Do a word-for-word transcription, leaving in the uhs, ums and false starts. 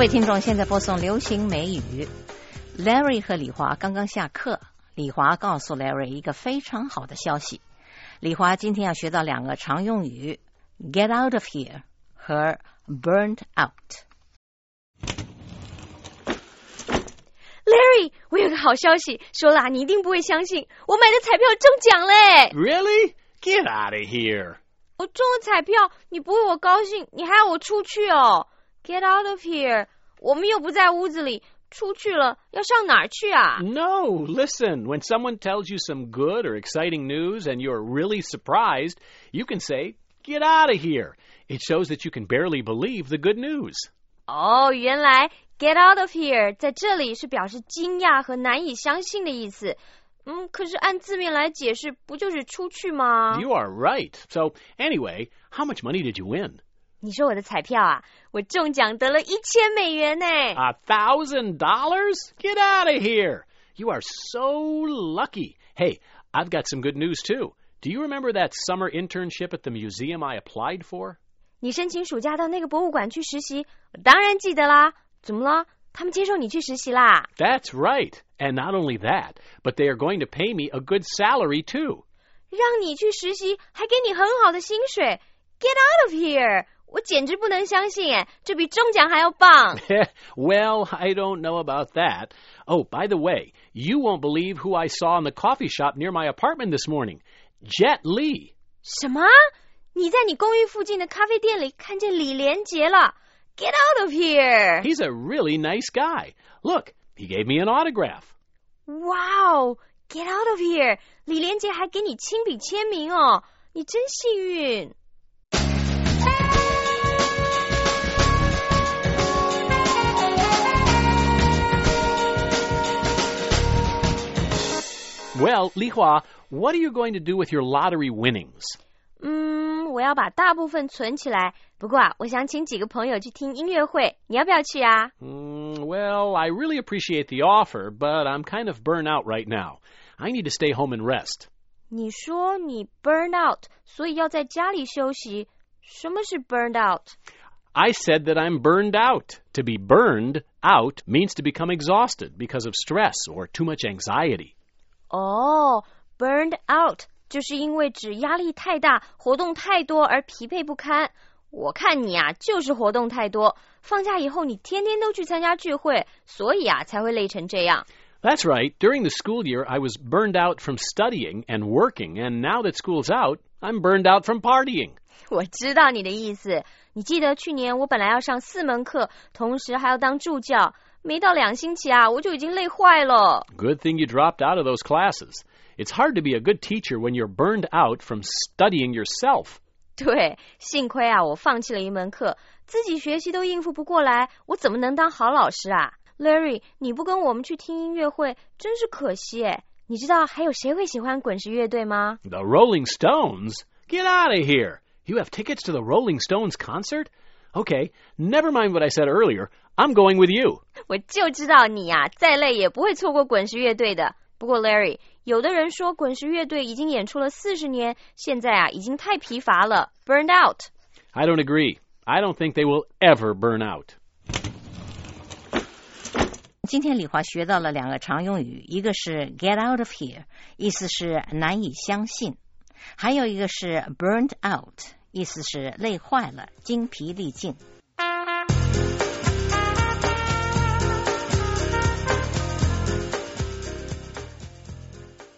位听众，现在播送流行美语。Larry 和李华刚刚下课，李华告诉 Larry 一个非常好的消息。李华今天要学到两个常用语 Get out of here 和 Burned out。Larry， 我有个好消息，说了你一定不会相信，我买的彩票中奖嘞 ！Really? Get out of here! 我中了彩票，你不为我高兴，你还要我出去哦 ！Get out of here！ 我们又不在屋子里，出去了要上哪儿去啊 ？No, listen. When someone tells you some good or exciting news and you're really surprised, you can say, "Get out of here." It shows that you can barely believe the good news. 哦，原来 "Get out of here" 在这里是表示惊讶和难以相信的意思。嗯，可是按字面来解释，不就是出去吗？ You are right. So, anyway, how much money did you win? 你说我的彩票啊，我中奖得了一千美元呢。 A thousand dollars? Get out of here! You are so lucky. Hey, I've got some good news too. Do you remember that summer internship at the museum I applied for? 你申请暑假到那个博物馆去实习，我当然记得啦。怎么了？他们接受你去实习啦 That's right. And not only that, but they are going to pay me a good salary too. 让你去实习，还给你很好的薪水。Get out of here! 我简直不能相信耶，这比中奖还要棒。 Well, I don't know about that. Oh, by the way, you won't believe who I saw in the coffee shop near my apartment this morning. Jet Li. 什么？你在你公寓附近的咖啡店里看见李连杰了 ？Get out of here! He's a really nice guy. Look, he gave me an autograph. Wow! Get out of here! 李连杰还给你亲笔签名哦，你真幸运。 Well, Li Hua, what are you going to do with your lottery winnings? 嗯，我要把大部分存起来。不过啊，我想请几个朋友去听音乐会，你要不要去啊？ Mm, well, I really appreciate the offer, but I'm kind of burnt out right now. I need to stay home and rest. 你说你 burned out, 所以要在家里休息。什么是 burned out? I said that I'm burned out. To be burned out means to become exhausted because of stress or too much anxiety. 哦 burned out 就是因为指压力太大，活动太多而疲惫不堪。我看你啊，就是活动太多。放假以后你天天都去参加聚会，所以啊才会累成这样。 That's right. During the school year, I was burned out from studying and working, and now that school's out, I'm burned out from partying. 我知道你的意思。你记得去年我本来要上四门课，同时还要当助教，没到两星期啊，我就已经累坏了。 Good thing you dropped out of those classes. It's hard to be a good teacher when you're burned out from studying yourself. 对，幸亏啊，我放弃了一门课，自己学习都应付不过来，我怎么能当好老师啊 ？Larry， 你不跟我们去听音乐会，真是可惜诶。你知道还有谁会喜欢滚石乐队吗 The Rolling Stones? Get out of here! You have tickets to the Rolling Stones concert? Okay, never mind what I said earlier. I'm going with you. 我就知道你啊，再累也不会错过滚石乐队的。不过 Larry， 有的人说滚石乐队已经演出了四十年，现在啊已经太疲乏了 ，burned out。 I don't agree. I don't think they will ever burn out. 今天李华学到了两个常用语，一个是 get out of here， 意思是难以相信，还有一个是 burned out， 意思是累坏了，精疲力尽。